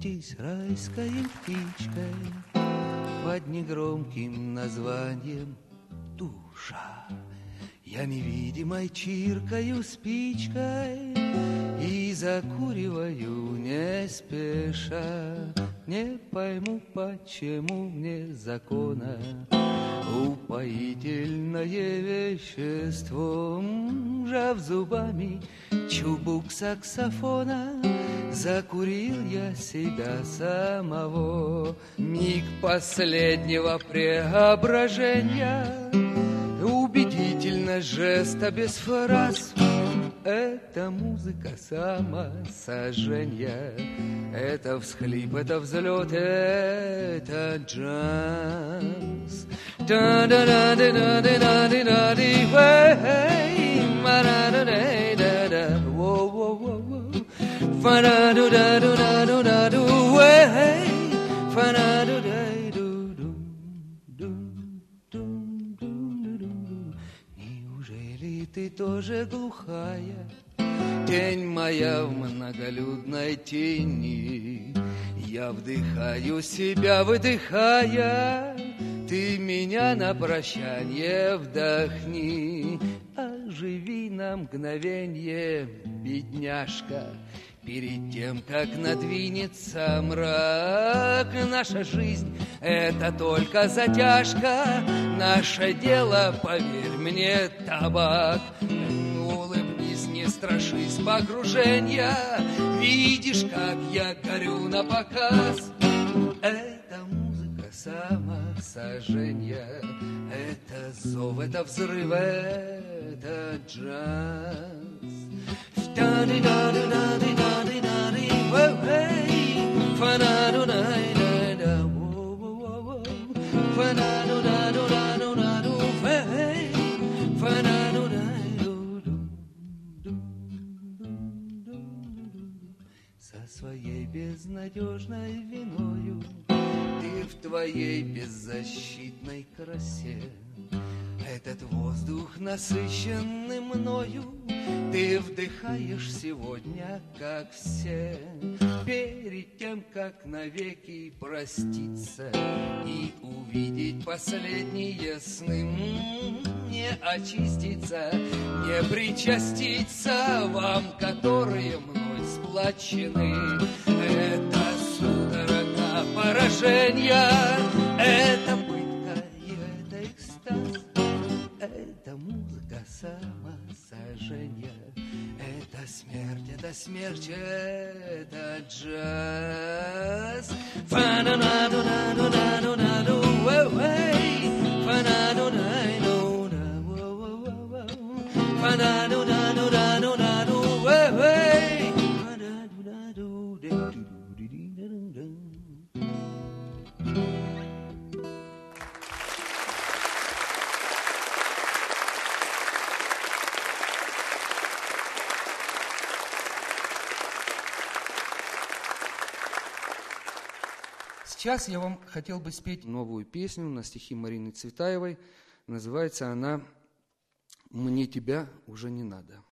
Устройтесь райской птичкой под негромким названием душа. Я невидимой чиркаю спичкой и закуриваю не спеша. Не пойму, почему мне закона упоительное вещество. Жав зубами чубук саксофона, закурил я себя самого. Миг последнего преображения, убедительно жеста без фраз. Это музыка самосожжения, это всхлип, это взлет, это джаз. Неужели ты тоже глухая, тень моя в многолюдной тени? Я вдыхаю себя, выдыхая, ты меня на прощанье вдохни. Оживи на мгновенье, бедняжка, перед тем, как надвинется мрак. Наша жизнь — это только затяжка, наше дело, поверь мне, табак. Улыбнись, не страшись погружения, видишь, как я горю на показ. Это музыка самосожжения, это зов, это взрыв, это джаз. Со своей безнадежной виною ты в твоей беззащитной красе. Этот воздух, насыщенный мною, ты вдыхаешь сегодня, как все. Перед тем, как навеки проститься и увидеть последние сны, не очиститься, не причаститься вам, которые мной сплочены. Это судорога поражения, это пытка и это экстаз. Это музыка самосожжения, это смерть, это джаз. Сейчас я вам хотел бы спеть новую песню на стихи Марины Цветаевой. Называется она «Мне тебя уже не надо».